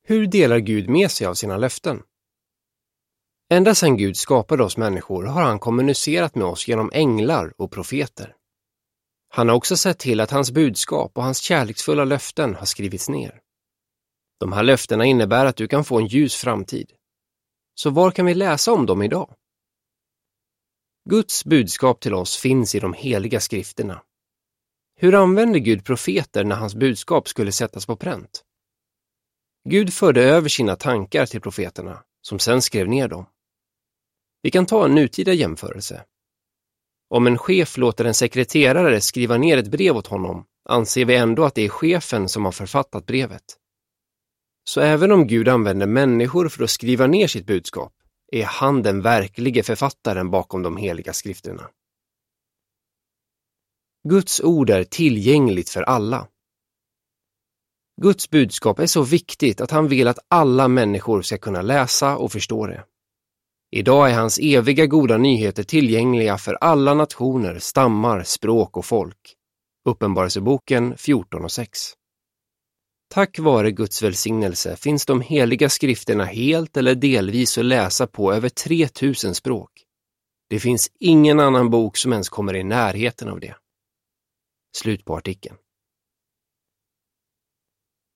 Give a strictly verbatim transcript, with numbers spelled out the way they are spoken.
Hur delar Gud med sig av sina löften? Ända sedan Gud skapade oss människor har han kommunicerat med oss genom änglar och profeter. Han har också sett till att hans budskap och hans kärleksfulla löften har skrivits ner. De här löftena innebär att du kan få en ljus framtid. Så var kan vi läsa om dem idag? Guds budskap till oss finns i de heliga skrifterna. Hur använde Gud profeter när hans budskap skulle sättas på pränt? Gud förde över sina tankar till profeterna, som sedan skrev ner dem. Vi kan ta en nutida jämförelse. Om en chef låter en sekreterare skriva ner ett brev åt honom, anser vi ändå att det är chefen som har författat brevet. Så även om Gud använder människor för att skriva ner sitt budskap, är han den verkliga författaren bakom de heliga skrifterna. Guds ord är tillgängligt för alla. Guds budskap är så viktigt att han vill att alla människor ska kunna läsa och förstå det. Idag är hans eviga goda nyheter tillgängliga för alla nationer, stammar, språk och folk. Uppenbarelseboken fjorton och sex. Tack vare Guds välsignelse finns de heliga skrifterna helt eller delvis att läsa på över tre tusen språk. Det finns ingen annan bok som ens kommer i närheten av det. Slut på artikeln.